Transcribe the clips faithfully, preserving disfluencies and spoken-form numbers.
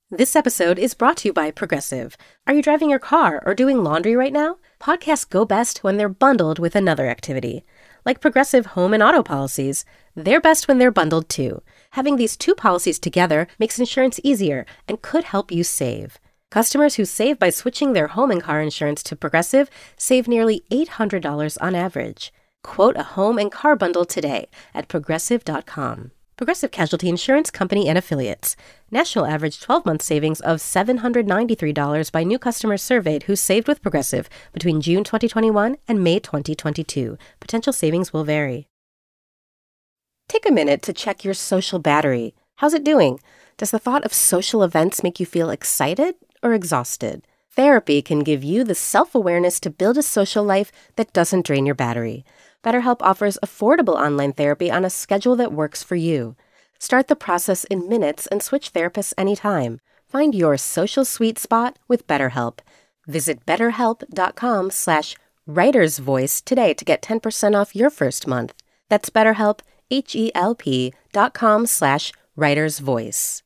This episode is brought to you by Progressive. Are you driving your car or doing laundry right now? Podcasts go best when they're bundled with another activity. Like Progressive home and auto policies, they're best when they're bundled too. Having these two policies together makes insurance easier and could help you save. Customers who save by switching their home and car insurance to Progressive save nearly eight hundred dollars on average. Quote a home and car bundle today at progressive dot com. Progressive Casualty Insurance Company and Affiliates. National average twelve-month savings of seven hundred ninety-three dollars by new customers surveyed who saved with Progressive between June twenty twenty-one and May twenty twenty-two. Potential savings will vary. Take a minute to check your social battery. How's it doing? Does the thought of social events make you feel excited or exhausted? Therapy can give you the self-awareness to build a social life that doesn't drain your battery. BetterHelp offers affordable online therapy on a schedule that works for you. Start the process in minutes and switch therapists anytime. Find your social sweet spot with BetterHelp. Visit betterhelp.com slash writersvoice today to get ten percent off your first month. That's BetterHelp, H-E-L-P dot com slash writersvoice.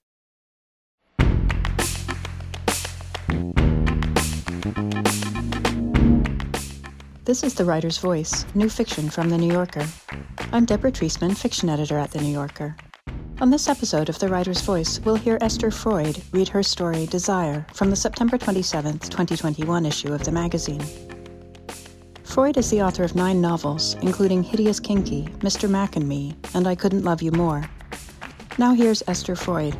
This is The Writer's Voice, new fiction from The New Yorker. I'm Deborah Treisman, fiction editor at The New Yorker. On this episode of The Writer's Voice, we'll hear Esther Freud read her story Desire from the September twenty-seventh, twenty twenty-one issue of the magazine. Freud is the author of nine novels, including Hideous Kinky, Mister Mac and Me, and I Couldn't Love You More. Now here's Esther Freud.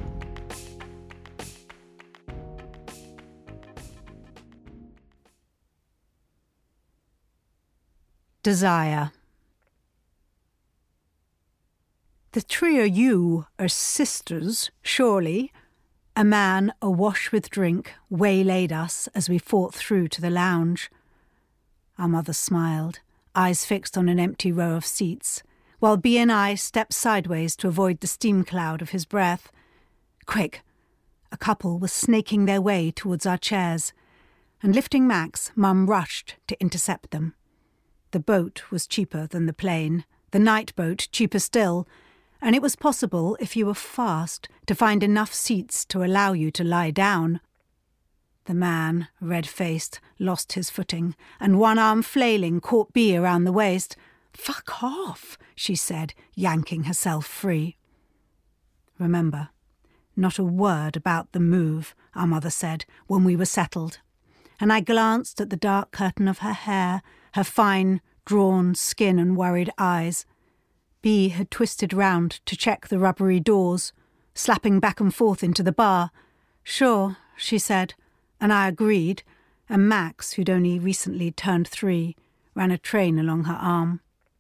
Desire. The three o' you are sisters, surely. A man awash with drink waylaid us as we fought through to the lounge. Our mother smiled, eyes fixed on an empty row of seats, while B and I stepped sideways to avoid the steam cloud of his breath. Quick! A couple was snaking their way towards our chairs, and lifting Max, Mum rushed to intercept them. The boat was cheaper than the plane, the night boat cheaper still, and it was possible, if you were fast, to find enough seats to allow you to lie down. The man, red-faced, lost his footing, and one arm flailing caught Bea around the waist. "Fuck off," she said, yanking herself free. "Remember, not a word about the move," our mother said, when we were settled. And I glanced at the dark curtain of her hair, her fine, drawn skin and worried eyes. Bea had twisted round to check the rubbery doors, slapping back and forth into the bar. "Sure," she said, and I agreed, and Max, who'd only recently turned three, ran a train along her arm.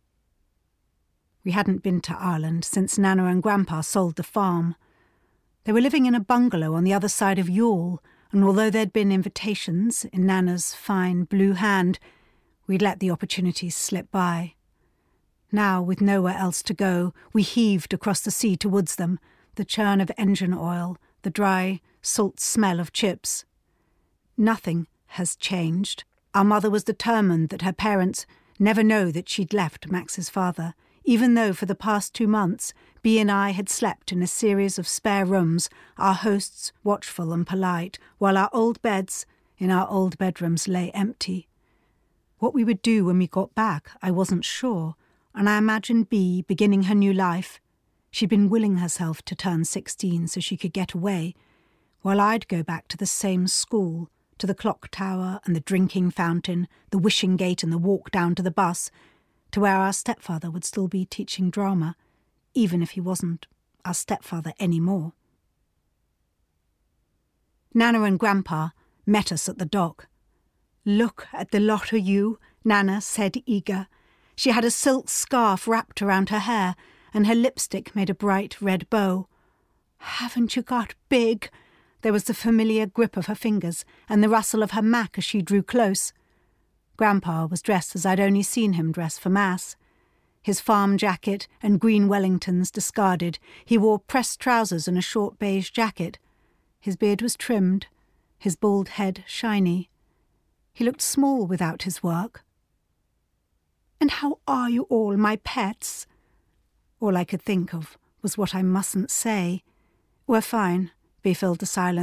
We hadn't been to Ireland since Nana and Grandpa sold the farm. They were living in a bungalow on the other side of Youghal, and although there'd been invitations in Nana's fine blue hand, we'd let the opportunities slip by. Now, with nowhere else to go, we heaved across the sea towards them, the churn of engine oil, the dry, salt smell of chips. Nothing has changed. Our mother was determined that her parents never know that she'd left Max's father, even though for the past two months Bea and I had slept in a series of spare rooms, our hosts watchful and polite, while our old beds in our old bedrooms lay empty. What we would do when we got back, I wasn't sure, and I imagined Bea beginning her new life. She'd been willing herself to turn sixteen so she could get away, while I'd go back to the same school, to the clock tower and the drinking fountain, the wishing gate and the walk down to the bus, to where our stepfather would still be teaching drama, even if he wasn't our stepfather anymore. Nana and Grandpa met us at the dock. "Look at the lot o' you," Nana said, eager. She had a silk scarf wrapped around her hair, and her lipstick made a bright red bow. "Haven't you got big?" There was the familiar grip of her fingers, and the rustle of her mac as she drew close. Grandpa was dressed as I'd only seen him dress for Mass. His farm jacket and green Wellingtons discarded, he wore pressed trousers and a short beige jacket. His beard was trimmed, his bald head shiny. He looked small without his work. "And how are you all, my pets?" All I could think of was what I mustn't say. "We're fine," Bea filled the silence.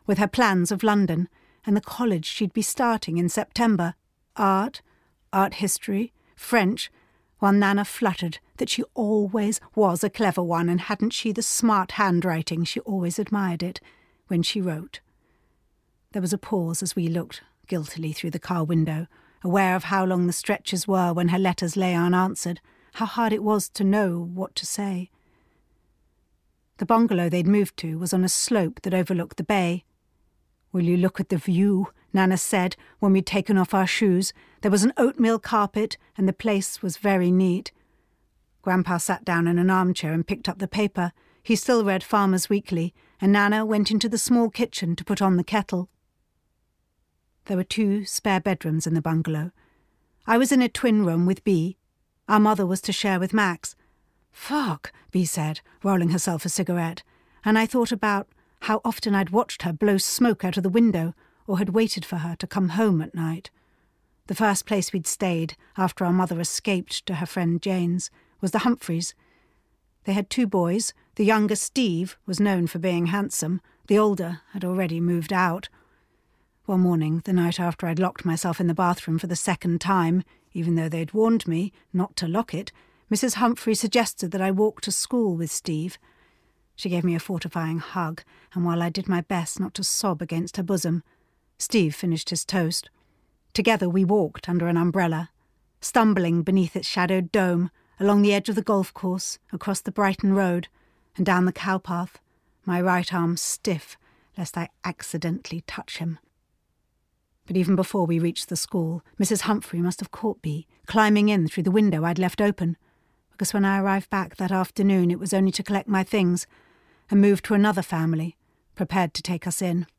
with her plans of London and the college she'd be starting in September. Art, art history, French, while Nana fluttered that she always was a clever one, and hadn't she the smart handwriting, she always admired it, when she wrote. There was a pause as we looked guiltily through the car window, aware of how long the stretches were when her letters lay unanswered, how hard it was to know what to say. The bungalow they'd moved to was on a slope that overlooked the bay. "Will you look at the view?" Nana said when we'd taken off our shoes. There was an oatmeal carpet and the place was very neat. Grandpa sat down in an armchair and picked up the paper. He still read Farmer's Weekly, and Nana went into the small kitchen to put on the kettle. There were two spare bedrooms in the bungalow. I was in a twin room with Bea. Our mother was to share with Max. "Fuck," Bea said, rolling herself a cigarette, and I thought about how often I'd watched her blow smoke out of the window or had waited for her to come home at night. The first place we'd stayed after our mother escaped to her friend Jane's was the Humphreys. They had two boys. The younger, Steve, was known for being handsome. The older had already moved out. One morning, the night after I'd locked myself in the bathroom for the second time, even though they'd warned me not to lock it, Missus Humphrey suggested that I walk to school with Steve. She gave me a fortifying hug, and while I did my best not to sob against her bosom, Steve finished his toast. Together we walked under an umbrella, stumbling beneath its shadowed dome, along the edge of the golf course, across the Brighton Road, and down the cowpath, my right arm stiff lest I accidentally touch him. But even before we reached the school, Missus Humphrey must have caught Bea, climbing in through the window I'd left open, because when I arrived back that afternoon it was only to collect my things and move to another family, prepared to take us in.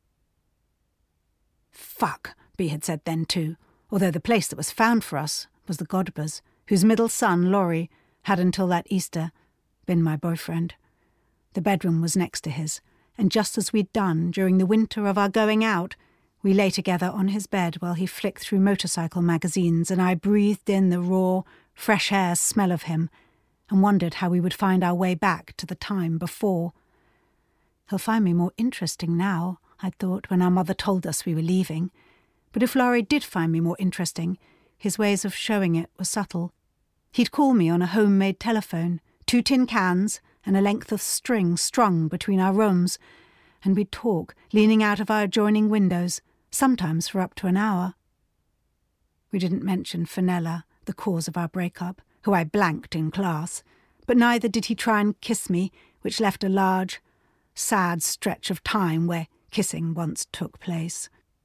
"Fuck," Bea had said then too, although the place that was found for us was the Godbers, whose middle son, Laurie, had until that Easter been my boyfriend. The bedroom was next to his, and just as we'd done during the winter of our going out, we lay together on his bed while he flicked through motorcycle magazines, and I breathed in the raw, fresh air smell of him and wondered how we would find our way back to the time before. He'll find me more interesting now, I'd thought when our mother told us we were leaving. But if Laurie did find me more interesting, his ways of showing it were subtle. He'd call me on a homemade telephone, two tin cans and a length of string strung between our rooms, and we'd talk, leaning out of our adjoining windows, sometimes for up to an hour. We didn't mention Fenella, the cause of our breakup, who I blanked in class, but neither did he try and kiss me, which left a large, sad stretch of time where kissing once took place.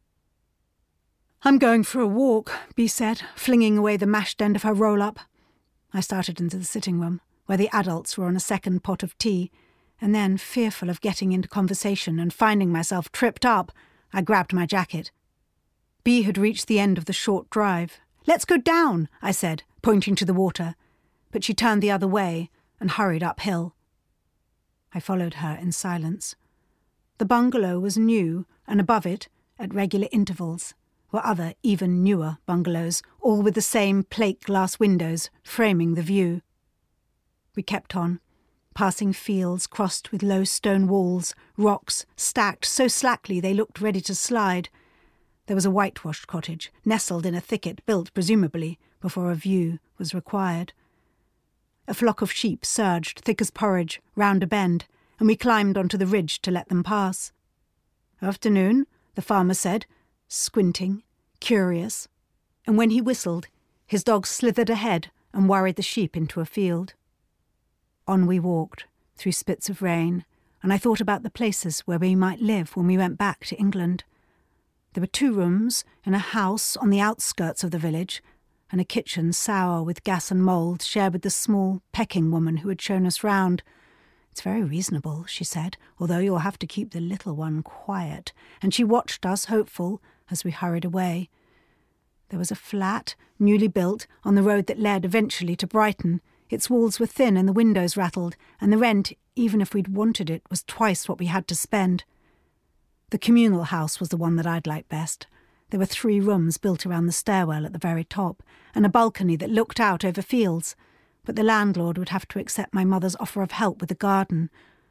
"I'm going for a walk," Bea said, flinging away the mashed end of her roll-up. I started into the sitting room, where the adults were on a second pot of tea, and then, fearful of getting into conversation and finding myself tripped up, I grabbed my jacket. Bea had reached the end of the short drive. "Let's go down," I said, pointing to the water, but she turned the other way and hurried uphill. I followed her in silence. The bungalow was new, and above it, at regular intervals, were other, even newer bungalows, all with the same plate-glass windows framing the view. We kept on, passing fields crossed with low stone walls, rocks stacked so slackly they looked ready to slide. There was a whitewashed cottage, nestled in a thicket built, presumably, before a view was required. A flock of sheep surged, thick as porridge, round a bend, and we climbed onto the ridge to let them pass. "Afternoon," the farmer said, squinting, curious, and when he whistled, his dog slithered ahead and worried the sheep into a field. On we walked, through spits of rain, and I thought about the places where we might live when we went back to England. There were two rooms in a house on the outskirts of the village, and a kitchen sour with gas and mould shared with the small pecking woman who had shown us round. "It's very reasonable," she said, "although you'll have to keep the little one quiet," and she watched us, hopeful, as we hurried away. There was a flat, newly built, on the road that led eventually to Brighton. Its walls were thin and the windows rattled, and the rent, even if we'd wanted it, was twice what we had to spend. The communal house was the one that I'd liked best. There were three rooms built around the stairwell at the very top, and a balcony that looked out over fields, but the landlord would have to accept my mother's offer of help with the garden,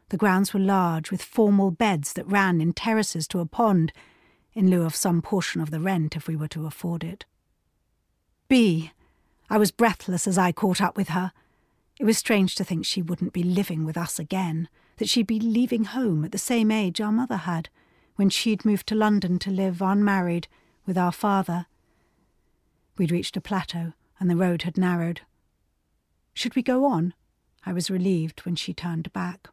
The grounds were large, with formal beds that ran in terraces to a pond, in lieu of some portion of the rent if we were to afford it. B. I was breathless as I caught up with her. It was strange to think she wouldn't be living with us again, that she'd be leaving home at the same age our mother had, when she'd moved to London to live unmarried with our father. We'd reached a plateau, and the road had narrowed. Should we go on? I was relieved when she turned back.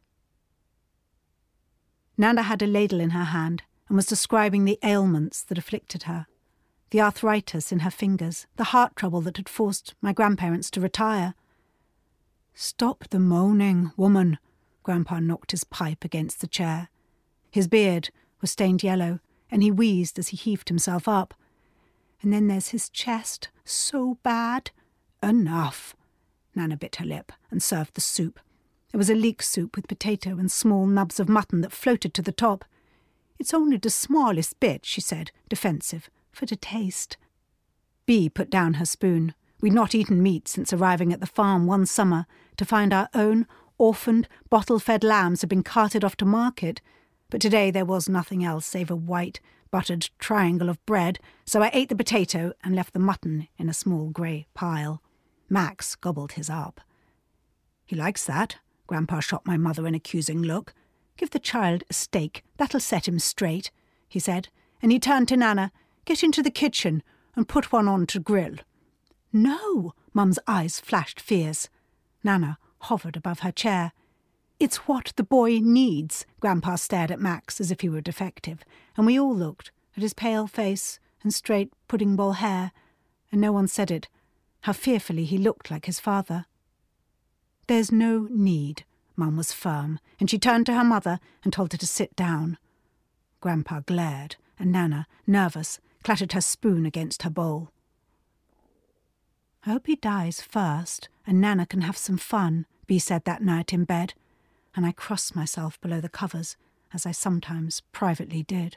Nana had a ladle in her hand and was describing the ailments that afflicted her. The arthritis in her fingers, the heart trouble that had forced my grandparents to retire. "Stop the moaning, woman," Grandpa knocked his pipe against the chair. His beard was stained yellow, and he wheezed as he heaved himself up. "And then there's his chest, so bad." "Enough." Nana bit her lip and served the soup. It was a leek soup with potato and small nubs of mutton that floated to the top. "It's only the smallest bit," she said, defensive, "for the taste." Bea put down her spoon. We'd not eaten meat since arriving at the farm one summer to find our own orphaned, bottle-fed lambs had been carted off to market, but today there was nothing else save a white, buttered triangle of bread, so I ate the potato and left the mutton in a small grey pile. Max gobbled his up. "He likes that." Grandpa shot my mother an accusing look. "Give the child a steak, that'll set him straight," he said, and he turned to Nana. "Get into the kitchen and put one on to grill." "No!" Mum's eyes flashed fierce. Nana hovered above her chair. "It's what the boy needs." Grandpa stared at Max as if he were defective, and we all looked at his pale face and straight pudding bowl hair, and no one said it, how fearfully he looked like his father. "There's no need." Mum was firm, and she turned to her mother and told her to sit down. Grandpa glared, and Nana, nervous, clattered her spoon against her bowl. "I hope he dies first, and Nana can have some fun," Bea said that night in bed, and I crossed myself below the covers, as I sometimes privately did.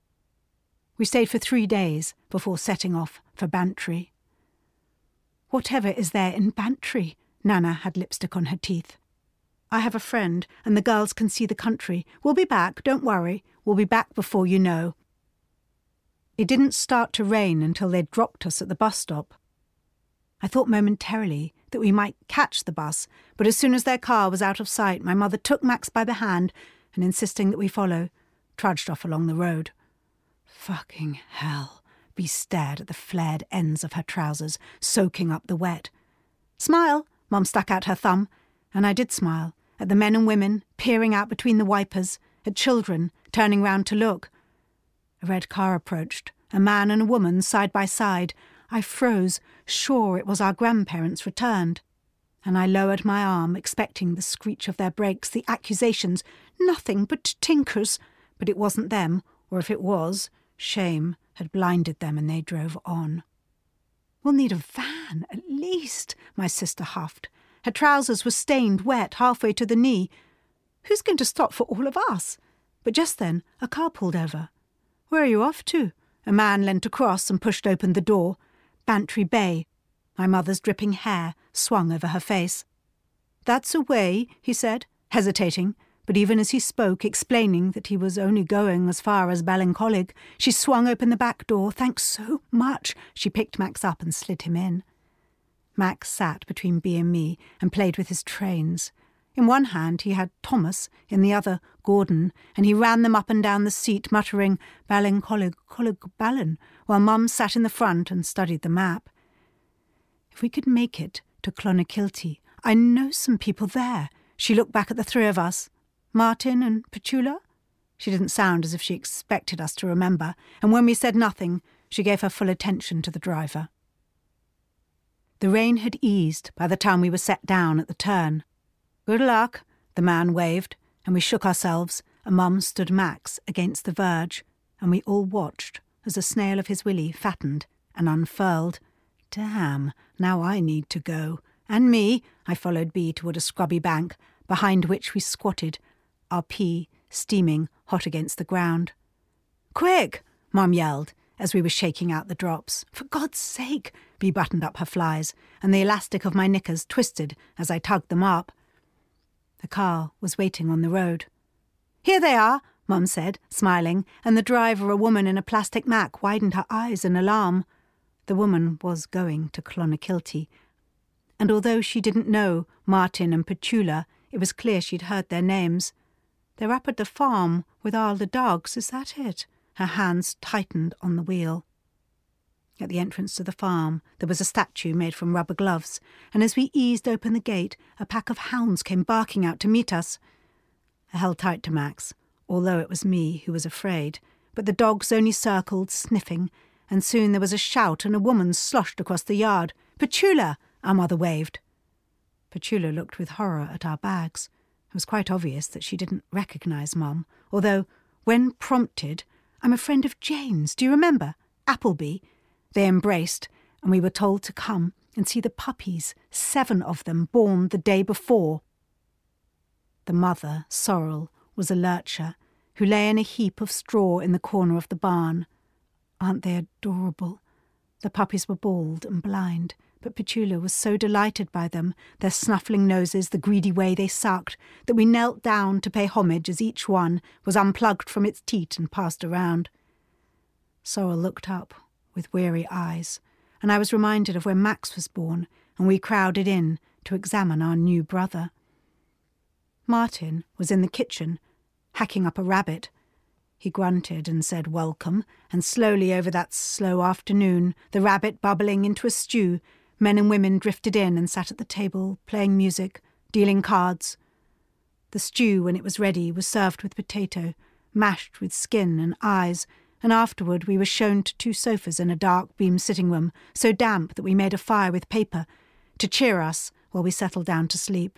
We stayed for three days before setting off for Bantry. "Whatever is there in Bantry?" Nana had lipstick on her teeth. "I have a friend, and the girls can see the country. We'll be back, don't worry. We'll be back before you know." It didn't start to rain until they'd dropped us at the bus stop. I thought momentarily that we might catch the bus, but as soon as their car was out of sight, my mother took Max by the hand and, insisting that we follow, trudged off along the road. Fucking hell. Bea stared at the flared ends of her trousers, soaking up the wet. "Smile!" Mum stuck out her thumb, and I did smile, at the men and women peering out between the wipers, at children turning round to look. A red car approached, a man and a woman side by side. I froze, sure it was our grandparents returned, and I lowered my arm, expecting the screech of their brakes, the accusations, "Nothing but tinkers," but it wasn't them, or if it was, shame had blinded them and they drove on. "We'll need a van, at least," my sister huffed. Her trousers were stained wet halfway to the knee. "Who's going to stop for all of us?" But just then a car pulled over. "Where are you off to?" A man leant across and pushed open the door. Bantry Bay. My mother's dripping hair swung over her face. "That's away," he said, hesitating, but even as he spoke, explaining that he was only going as far as Ballincollig, she swung open the back door. "Thanks so much." She picked Max up and slid him in. Max sat between Bea and me and played with his trains. In one hand he had Thomas, in the other Gordon, and he ran them up and down the seat, muttering Ballincollig, Collig Ballin, while Mum sat in the front and studied the map. "If we could make it to Clonakilty, I know some people there." She looked back at the three of us. "Martin and Petula?" She didn't sound as if she expected us to remember, and when we said nothing, she gave her full attention to the driver. The rain had eased by the time we were set down at the turn. "Good luck," the man waved, and we shook ourselves, and Mum stood Max against the verge, and we all watched as a snail of his willy fattened and unfurled. Damn, now I need to go. And me. I followed Bea toward a scrubby bank, behind which we squatted, our pea steaming hot against the ground. "Quick!" Mum yelled, as we were shaking out the drops. "For God's sake!" Bea buttoned up her flies, and the elastic of my knickers twisted as I tugged them up. The car was waiting on the road. "Here they are," Mum said, smiling, and the driver, a woman in a plastic Mac, widened her eyes in alarm. The woman was going to Clonakilty, and although she didn't know Martin and Petula, it was clear she'd heard their names. "They're up at the farm with all the dogs, is that it?" Her hands tightened on the wheel. At the entrance to the farm, there was a statue made from rubber gloves, and as we eased open the gate, a pack of hounds came barking out to meet us. I held tight to Max, although it was me who was afraid, but the dogs only circled, sniffing, and soon there was a shout and a woman sloshed across the yard. "Petula!" our mother waved. Petula looked with horror at our bags. It was quite obvious that she didn't recognise Mum, although, when prompted, "I'm a friend of Jane's, do you remember? Appleby." They embraced, and we were told to come and see the puppies, seven of them born the day before. The mother, Sorrel, was a lurcher who lay in a heap of straw in the corner of the barn. Aren't they adorable? The puppies were bald and blind, but Petula was so delighted by them, their snuffling noses, the greedy way they sucked, that we knelt down to pay homage as each one was unplugged from its teat and passed around. Sorrel looked up with weary eyes, and I was reminded of when Max was born, and we crowded in to examine our new brother. Martin was in the kitchen, hacking up a rabbit. He grunted and said welcome, and slowly over that slow afternoon, the rabbit bubbling into a stew, men and women drifted in and sat at the table, playing music, dealing cards. The stew, when it was ready, was served with potato, mashed with skin and eyes, and afterward we were shown to two sofas in a dark beam sitting room, so damp that we made a fire with paper, to cheer us while we settled down to sleep.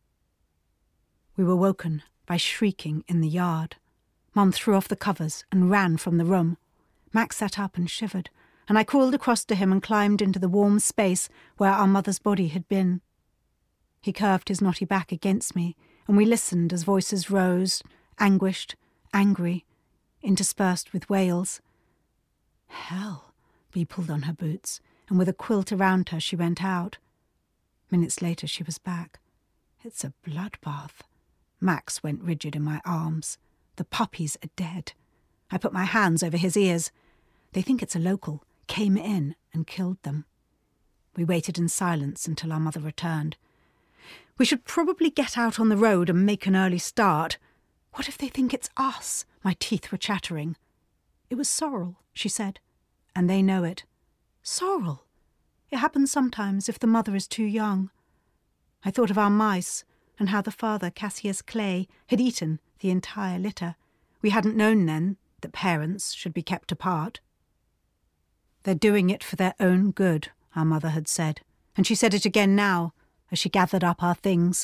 We were woken by shrieking in the yard. Mum threw off the covers and ran from the room. Max sat up and shivered, and I crawled across to him and climbed into the warm space where our mother's body had been. He curved his knotty back against me, and we listened as voices rose, anguished, angry, interspersed with wails. "Hell!" Bea pulled on her boots, and with a quilt around her she went out. Minutes later she was back. "It's a bloodbath." Max went rigid in my arms. "The puppies are dead." I put my hands over his ears. "They think it's a local, came in and killed them." We waited in silence until our mother returned. "We should probably get out on the road and make an early start. What if they think it's us?" My teeth were chattering. "It was Sorrel," she said, "and they know it." "Sorrel? It happens sometimes if the mother is too young." I thought of our mice and how the father, Cassius Clay, had eaten the entire litter. We hadn't known then that parents should be kept apart. "They're doing it for their own good," our mother had said, and she said it again now as she gathered up our things.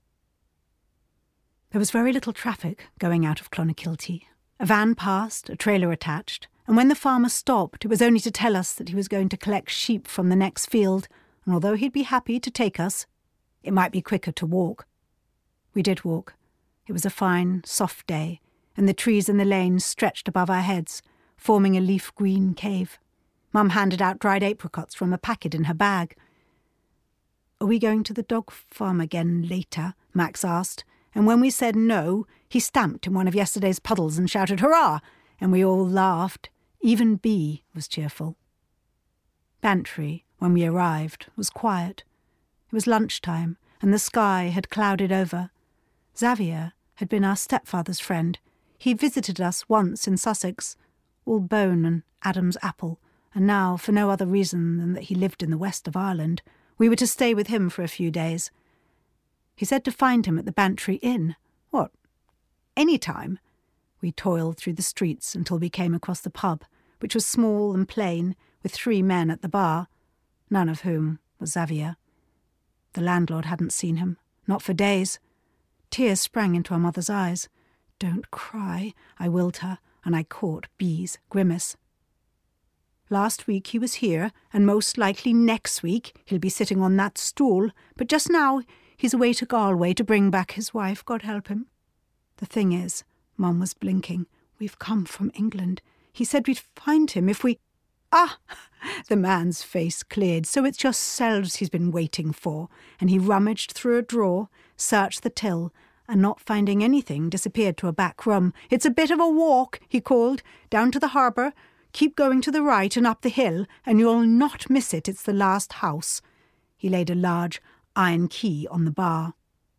There was very little traffic going out of Clonakilty. A van passed, a trailer attached, and when the farmer stopped, it was only to tell us that he was going to collect sheep from the next field, and although he'd be happy to take us, it might be quicker to walk. We did walk. It was a fine, soft day, and the trees in the lane stretched above our heads, forming a leaf-green cave. Mum handed out dried apricots from a packet in her bag. "Are we going to the dog farm again later?" Max asked, and when we said no, he stamped in one of yesterday's puddles and shouted hurrah, and we all laughed. Even Bea was cheerful. Bantry, when we arrived, was quiet. It was lunchtime, and the sky had clouded over. Xavier had been our stepfather's friend. He visited us once in Sussex, all bone and Adam's apple, and now, for no other reason than that he lived in the west of Ireland, we were to stay with him for a few days. He said to find him at the Bantry Inn. What? Any time? We toiled through the streets until we came across the pub, which was small and plain, with three men at the bar, none of whom was Xavier. The landlord hadn't seen him, not for days. Tears sprang into our mother's eyes. "Don't cry," I willed her, and I caught Bea's grimace. "Last week he was here, and most likely next week he'll be sitting on that stool, but just now he's away to Galway to bring back his wife, God help him. The thing is," Mum was blinking, "we've come from England. He said we'd find him if we—" Ah! The man's face cleared. So it's yourselves he's been waiting for. And he rummaged through a drawer, searched the till, and not finding anything, disappeared to a back room. It's a bit of a walk, he called, down to the harbour. Keep going to the right and up the hill, and you'll not miss it. It's the last house. He laid a large iron key on the bar.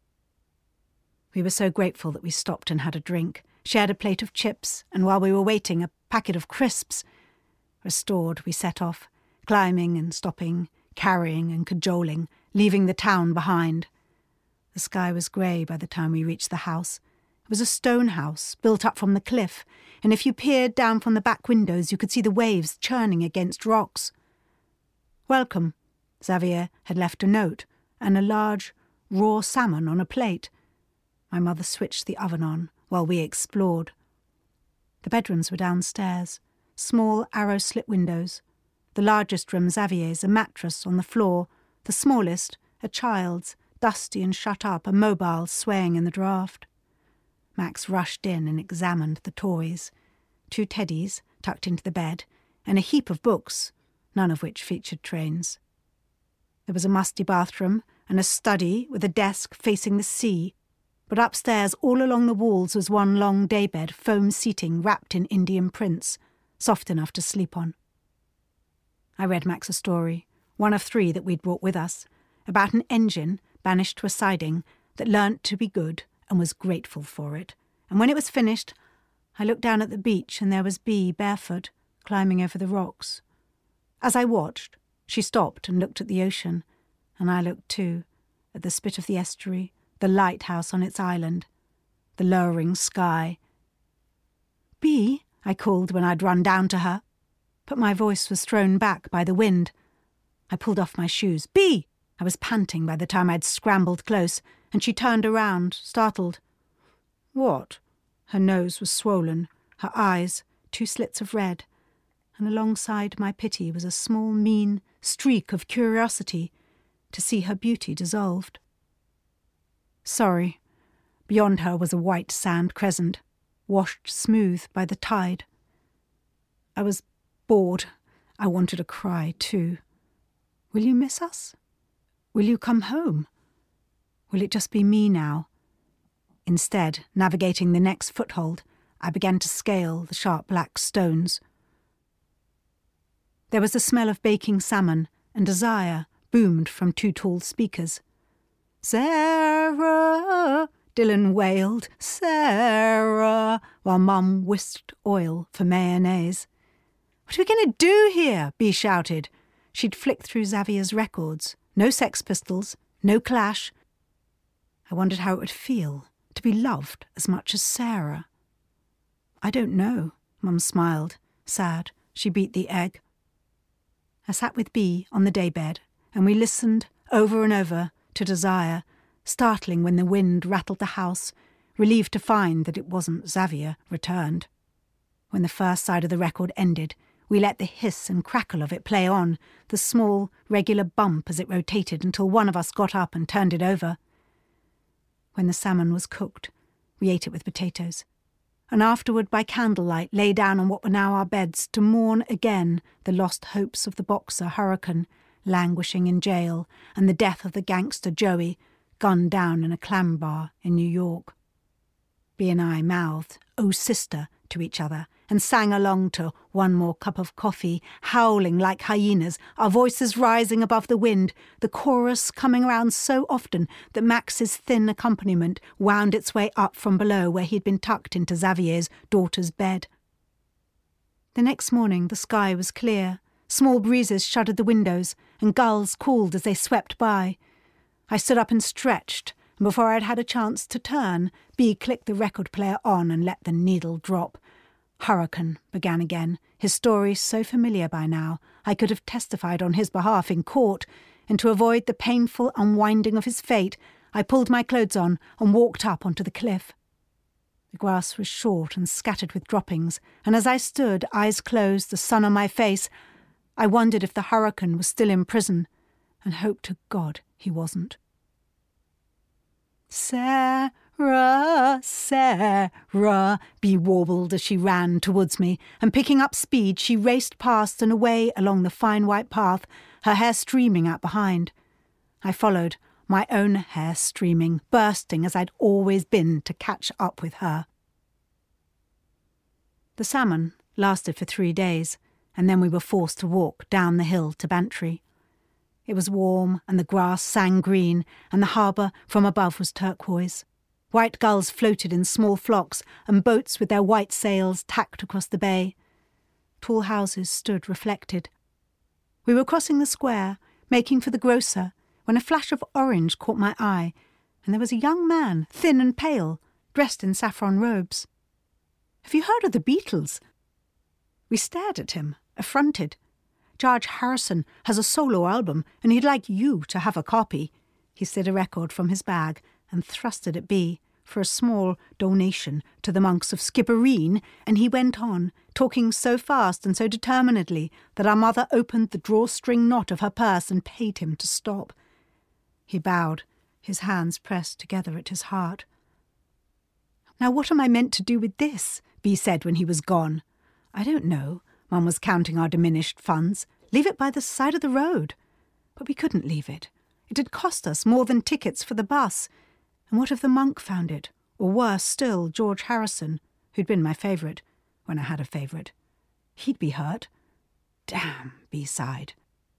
We were so grateful that we stopped and had a drink, shared a plate of chips, and while we were waiting, a packet of crisps. Restored, we set off, climbing and stopping, carrying and cajoling, leaving the town behind. The sky was grey by the time we reached the house. It was a stone house, built up from the cliff, and if you peered down from the back windows, you could see the waves churning against rocks. Welcome, Xavier had left a note, and a large, raw salmon on a plate. My mother switched the oven on while we explored. The bedrooms were downstairs, small arrow-slit windows. The largest room, Xavier's, a mattress on the floor. The smallest, a child's, dusty and shut up, a mobile swaying in the draught. Max rushed in and examined the toys. Two teddies tucked into the bed, and a heap of books, none of which featured trains. There was a musty bathroom and a study with a desk facing the sea, but upstairs all along the walls was one long daybed, foam seating wrapped in Indian prints, soft enough to sleep on. I read Max a story, one of three that we'd brought with us, about an engine banished to a siding that learnt to be good and was grateful for it. And when it was finished, I looked down at the beach and there was Bee, barefoot, climbing over the rocks. As I watched, she stopped and looked at the ocean, and I looked too, at the spit of the estuary, the lighthouse on its island, the lowering sky. Bee, I called when I'd run down to her, but my voice was thrown back by the wind. I pulled off my shoes. Bee! I was panting by the time I'd scrambled close, and she turned around, startled. What? Her nose was swollen, her eyes two slits of red, and alongside my pity was a small, mean streak of curiosity to see her beauty dissolved. Sorry. Beyond her was a white sand crescent, washed smooth by the tide. I was bored. I wanted to cry, too. Will you miss us? Will you come home? Will it just be me now? Instead, navigating the next foothold, I began to scale the sharp black stones. There was the smell of baking salmon, and desire boomed from two tall speakers. Sarah, Dylan wailed, Sarah, while Mum whisked oil for mayonnaise. What are we going to do here? Bee shouted. She'd flicked through Xavier's records. No Sex Pistols, no Clash. I wondered how it would feel to be loved as much as Sarah. I don't know, Mum smiled, sad. She beat the egg. I sat with Bee on the daybed, and we listened over and over to Desire, startling when the wind rattled the house, relieved to find that it wasn't Xavier returned. When the first side of the record ended, we let the hiss and crackle of it play on, the small, regular bump as it rotated until one of us got up and turned it over. When the salmon was cooked, we ate it with potatoes, and afterward by candlelight lay down on what were now our beds to mourn again the lost hopes of the boxer Hurricane, languishing in jail, and the death of the gangster Joey, gunned down in a clam bar in New York. Bee and I mouthed, "Oh, sister," to each other, and sang along to One More Cup of Coffee, howling like hyenas, our voices rising above the wind, the chorus coming around so often that Max's thin accompaniment wound its way up from below where he'd been tucked into Xavier's daughter's bed. The next morning the sky was clear, small breezes shuddered the windows, and gulls called as they swept by. I stood up and stretched, and before I'd had a chance to turn, Bee clicked the record player on and let the needle drop. Hurricane began again, his story so familiar by now I could have testified on his behalf in court, and to avoid the painful unwinding of his fate, I pulled my clothes on and walked up onto the cliff. The grass was short and scattered with droppings, and as I stood, eyes closed, the sun on my face, I wondered if the hurricane was still in prison, and hoped to God he wasn't. Sarah, Sarah, Sarah, Bea warbled as she ran towards me, and picking up speed, she raced past and away along the fine white path, her hair streaming out behind. I followed, my own hair streaming, bursting as I'd always been to catch up with her. The salmon lasted for three days, and then we were forced to walk down the hill to Bantry. It was warm, and the grass sang green, and the harbour from above was turquoise. White gulls floated in small flocks, and boats with their white sails tacked across the bay. Tall houses stood reflected. We were crossing the square, making for the grocer, when a flash of orange caught my eye, and there was a young man, thin and pale, dressed in saffron robes. "Have you heard of the Beatles?" We stared at him, affronted. "George Harrison has a solo album, and he'd like you to have a copy." He slid a record from his bag and thrust it at Bea for a small donation to the monks of Skibbereen, and he went on, talking so fast and so determinedly that our mother opened the drawstring knot of her purse and paid him to stop. He bowed, his hands pressed together at his heart. "Now what am I meant to do with this?" Bea said when he was gone. "I don't know." Mum was counting our diminished funds. "Leave it by the side of the road." But we couldn't leave it. It had cost us more than tickets for the bus. And what if the monk found it? Or worse still, George Harrison, who'd been my favourite, when I had a favourite. He'd be hurt. Damn, Bea sighed.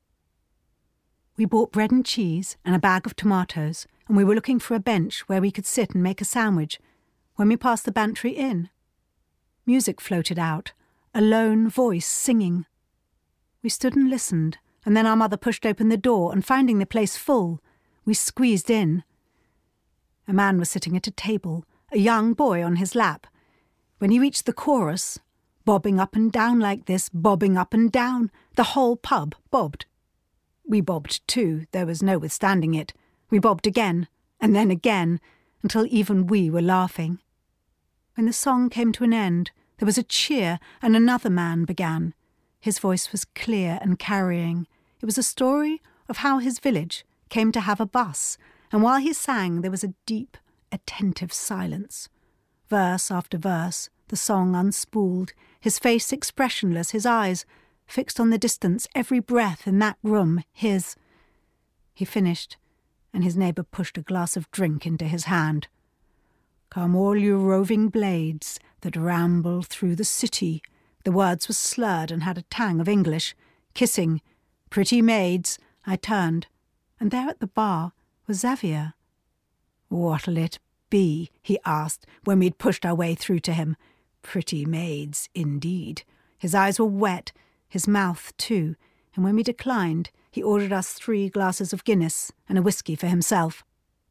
We bought bread and cheese and a bag of tomatoes, and we were looking for a bench where we could sit and make a sandwich, when we passed the Bantry Inn. Music floated out, a lone voice singing. We stood and listened, and then our mother pushed open the door, and finding the place full, we squeezed in. A man was sitting at a table, a young boy on his lap. When he reached the chorus, bobbing up and down like this, bobbing up and down, the whole pub bobbed. We bobbed too, there was no withstanding it. We bobbed again, and then again, until even we were laughing. When the song came to an end, there was a cheer, and another man began. His voice was clear and carrying. It was a story of how his village came to have a bus, and while he sang there was a deep, attentive silence. Verse after verse, the song unspooled, his face expressionless, his eyes fixed on the distance, every breath in that room his. He finished, and his neighbour pushed a glass of drink into his hand. "Come all you roving blades that ramble through the city." The words were slurred and had a tang of English. Kissing, "Pretty maids." I turned, and there at the bar was Xavier. "What'll it be?" he asked when we'd pushed our way through to him. Pretty maids, indeed. His eyes were wet, his mouth too, and when we declined, he ordered us three glasses of Guinness and a whisky for himself.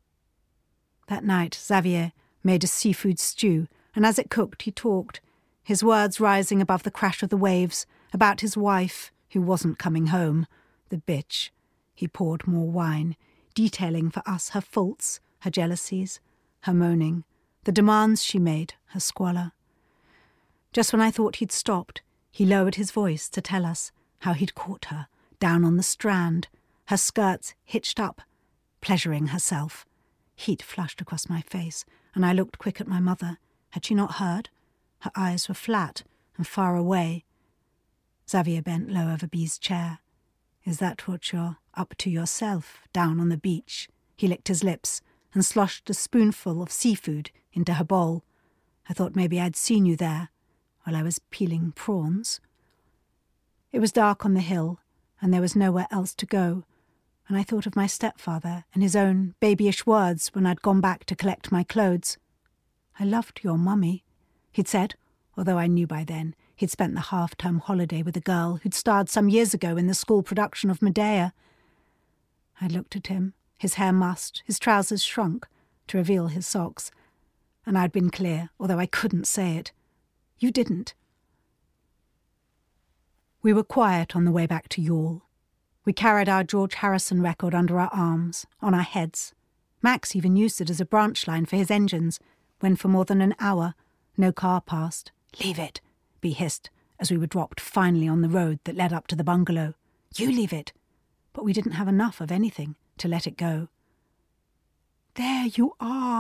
That night, Xavier made a seafood stew, and as it cooked, he talked, his words rising above the crash of the waves, about his wife, who wasn't coming home, the bitch. He poured more wine, detailing for us her faults, her jealousies, her moaning, the demands she made, her squalor. Just when I thought he'd stopped, he lowered his voice to tell us how he'd caught her, down on the strand, her skirts hitched up, pleasuring herself. Heat flushed across my face, and I looked quick at my mother. Had she not heard? Her eyes were flat and far away. Xavier bent low over Bea's chair. "Is that what you're up to yourself, down on the beach?" He licked his lips and sloshed a spoonful of seafood into her bowl. "I thought maybe I'd seen you there while I was peeling prawns." It was dark on the hill, and there was nowhere else to go, and I thought of my stepfather and his own babyish words when I'd gone back to collect my clothes. "I loved your mummy," he'd said, although I knew by then he'd spent the half-term holiday with a girl who'd starred some years ago in the school production of Medea. I looked at him, his hair mussed, his trousers shrunk to reveal his socks, and I'd been clear, although I couldn't say it. "You didn't." We were quiet on the way back to Youghal. We carried our George Harrison record under our arms, on our heads. Max even used it as a branch line for his engines, when for more than an hour no car passed. "Leave it," Bea hissed, as we were dropped finally on the road that led up to the bungalow. "You leave it." But we didn't have enough of anything to let it go. "There you are,"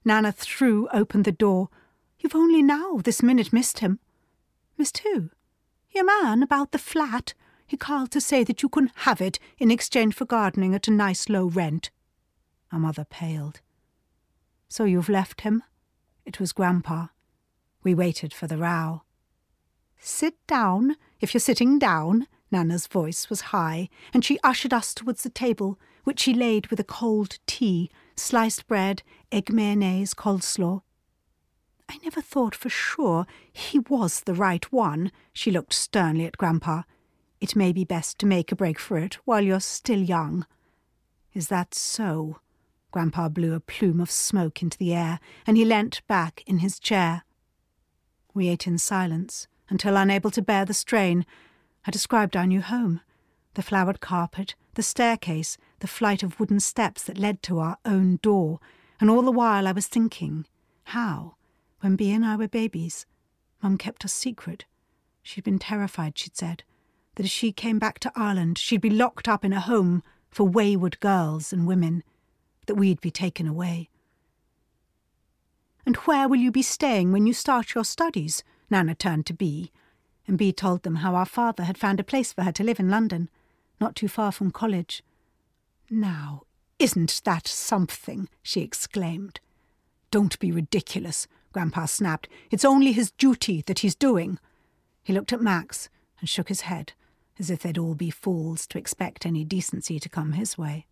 Nana threw open the door. "You've only now this minute missed him." "Missed who?" "Your man about the flat. He called to say that you couldn't have it in exchange for gardening at a nice low rent." Our mother paled. "So you've left him?" It was Grandpa. We waited for the row. "Sit down, if you're sitting down." Nana's voice was high, and she ushered us towards the table, which she laid with a cold tea, sliced bread, egg mayonnaise, coleslaw. "I never thought for sure he was the right one." She looked sternly at Grandpa. "It may be best to make a break for it while you're still young." "Is that so?" Grandpa blew a plume of smoke into the air, and he leant back in his chair. We ate in silence, until, unable to bear the strain, I described our new home, the flowered carpet, the staircase, the flight of wooden steps that led to our own door, and all the while I was thinking how, when Bea and I were babies, Mum kept us secret. She'd been terrified, she'd said, that if she came back to Ireland she'd be locked up in a home for wayward girls and women, that we'd be taken away. "And where will you be staying when you start your studies?" Nana turned to Bea, and Bea told them how our father had found a place for her to live in London, not too far from college. "Now, isn't that something?" she exclaimed. "Don't be ridiculous," Grandpa snapped. "It's only his duty that he's doing." He looked at Max and shook his head, as if they'd all be fools to expect any decency to come his way.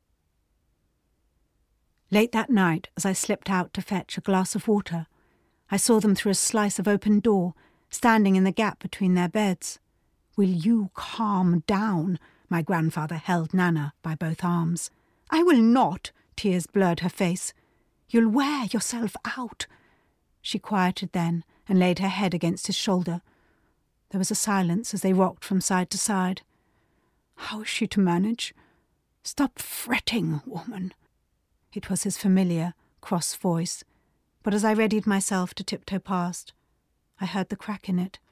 Late that night, as I slipped out to fetch a glass of water, I saw them through a slice of open door, standing in the gap between their beds. "Will you calm down?" My grandfather held Nana by both arms. "I will not." Tears blurred her face. "You'll wear yourself out." She quieted then and laid her head against his shoulder. There was a silence as they rocked from side to side. "How is she to manage?" "Stop fretting, woman." It was his familiar, cross voice, but as I readied myself to tiptoe past, I heard the crack in it.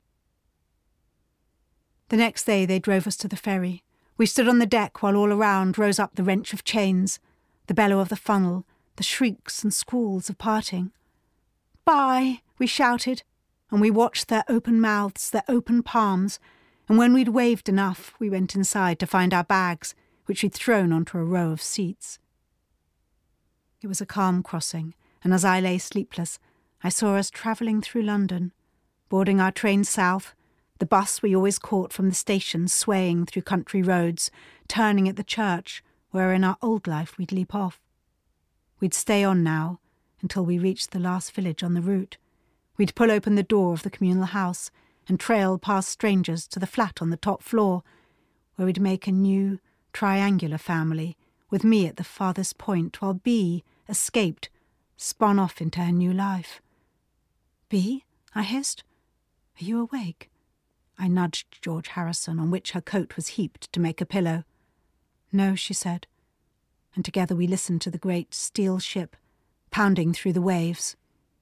The next day they drove us to the ferry. We stood on the deck while all around rose up the wrench of chains, the bellow of the funnel, the shrieks and squalls of parting. "Bye," we shouted, and we watched their open mouths, their open palms, and when we'd waved enough, we went inside to find our bags, which we'd thrown onto a row of seats. It was a calm crossing, and as I lay sleepless, I saw us travelling through London, boarding our train south, the bus we always caught from the station swaying through country roads, turning at the church, where in our old life we'd leap off. We'd stay on now, until we reached the last village on the route. We'd pull open the door of the communal house and trail past strangers to the flat on the top floor, where we'd make a new, triangular family, with me at the farthest point, while Bea, escaped, spun off into her new life. "Bea," I hissed, "are you awake?" I nudged George Harrison, on which her coat was heaped to make a pillow. "No," she said, and together we listened to the great steel ship pounding through the waves.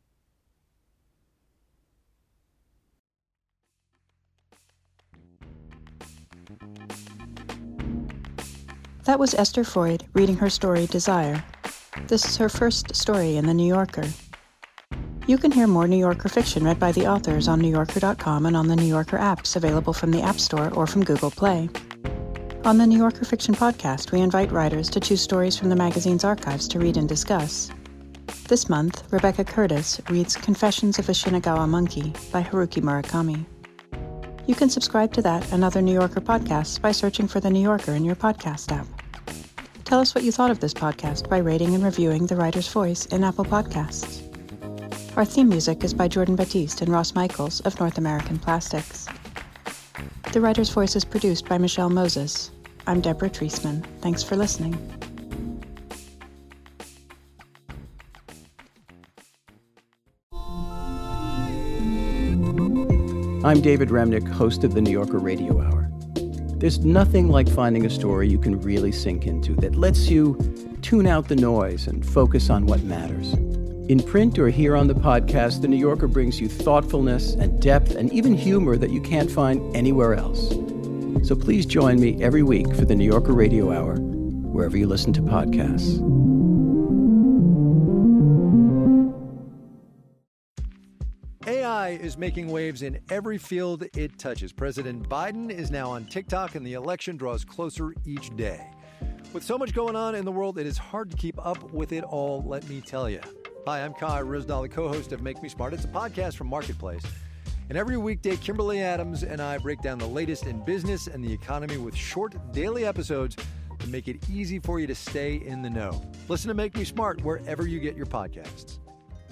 That was Esther Freud reading her story Desire. This is her first story in The New Yorker. You can hear more New Yorker fiction read by the authors on New Yorker dot com and on the New Yorker apps available from the App Store or from Google Play. On the New Yorker Fiction Podcast, we invite writers to choose stories from the magazine's archives to read and discuss. This month, Rebecca Curtis reads Confessions of a Shinagawa Monkey by Haruki Murakami. You can subscribe to that and other New Yorker podcasts by searching for The New Yorker in your podcast app. Tell us what you thought of this podcast by rating and reviewing The Writer's Voice in Apple Podcasts. Our theme music is by Jordan Batiste and Ross Michaels of North American Plastics. The Writer's Voice is produced by Michelle Moses. I'm Deborah Treisman. Thanks for listening. I'm David Remnick, host of the New Yorker Radio Hour. There's nothing like finding a story you can really sink into that lets you tune out the noise and focus on what matters. In print or here on the podcast, The New Yorker brings you thoughtfulness and depth and even humor that you can't find anywhere else. So please join me every week for the New Yorker Radio Hour, wherever you listen to podcasts. is making waves in every field it touches. President Biden is now on TikTok, and the election draws closer each day. With so much going on in the world, it is hard to keep up with it all, let me tell you. Hi, I'm Kai Ryssdal, the co-host of Make Me Smart. It's a podcast from Marketplace. And every weekday, Kimberly Adams and I break down the latest in business and the economy with short daily episodes to make it easy for you to stay in the know. Listen to Make Me Smart wherever you get your podcasts.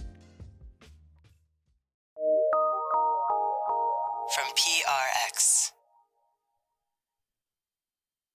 From P R X.